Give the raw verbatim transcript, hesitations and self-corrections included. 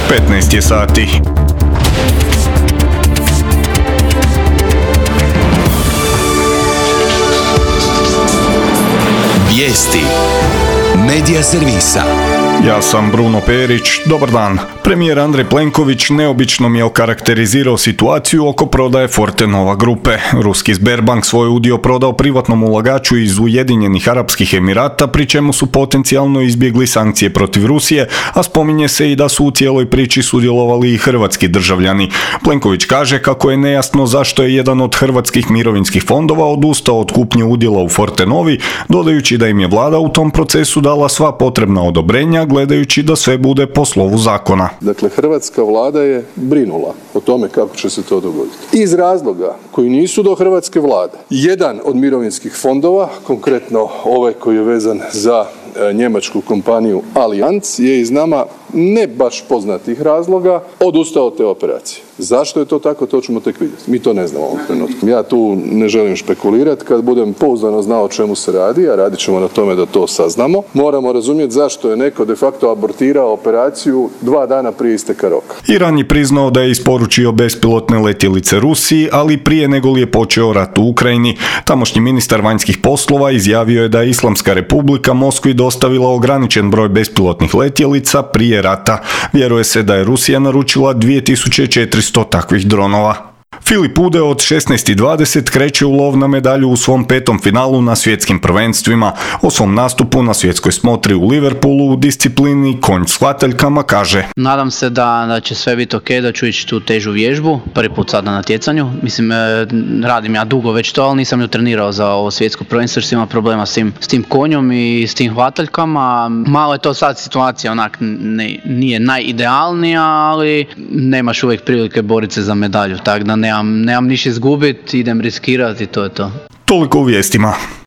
petnaest je sati. Vijesti Medija servisa. Ja sam Bruno Perić, dobar dan. Premijer Andrej Plenković neobično je okarakterizirao situaciju oko prodaje Fortenova grupe. Ruski Sberbank svoj udio prodao privatnom ulagaču iz Ujedinjenih Arapskih Emirata, pri čemu su potencijalno izbjegli sankcije protiv Rusije, a spominje se i da su u cijeloj priči sudjelovali i hrvatski državljani. Plenković kaže kako je nejasno zašto je jedan od hrvatskih mirovinskih fondova odustao od kupnje udjela u Fortenovi, dodajući da im je vlada u tom procesu dala sva potrebna odobrenja, gledajući da sve bude po slovu zakona. Dakle, hrvatska vlada je brinula o tome kako će se to dogoditi. Iz razloga koji nisu do hrvatske vlade. Jedan od mirovinskih fondova, konkretno ovaj koji je vezan za e, njemačku kompaniju Allianz, je iz nama ne baš poznatih razloga odustao od te operacije. Zašto je to tako, to ćemo tek vidjeti. Mi to ne znamo u ovom trenutku. Ja tu ne želim špekulirati. Kad budem pouzdano znao o čemu se radi, a radit ćemo na tome da to saznamo, moramo razumjeti zašto je neko de facto abortirao operaciju dva dana prije isteka roka. Iran je priznao da je isporučio bespilotne letjelice Rusiji, ali prije nego li je počeo rat u Ukrajini. Tamošnji ministar vanjskih poslova izjavio je da je Islamska republika Moskvi dostavila ograničen broj bespilotnih letjelica prije rata. Vjeruje se da je Rusija naručila dvije tisuće četiristo takvih dronova. Filip Ude od šesnaest i dvadeset kreće u lov na medalju u svom petom finalu na svjetskim prvenstvima. O svom nastupu na svjetskoj smotri u Liverpoolu u disciplini konj s hvataljkama kaže: Nadam se da, da će sve biti ok, da ću ići tu težu vježbu, prvi put sad na natjecanju. Mislim, radim ja dugo već to, ali nisam ju trenirao za ovo svjetsko prvenstvo jer sam imao problema s tim, s tim konjom i s tim hvataljkama. Malo je to sad situacija, onak ne, nije najidealnija, ali nemaš uvijek prilike boriti se za medalju, tako da nemam, nemam ništa izgubiti, idem riskirati i to je to. Toliko u vijestima.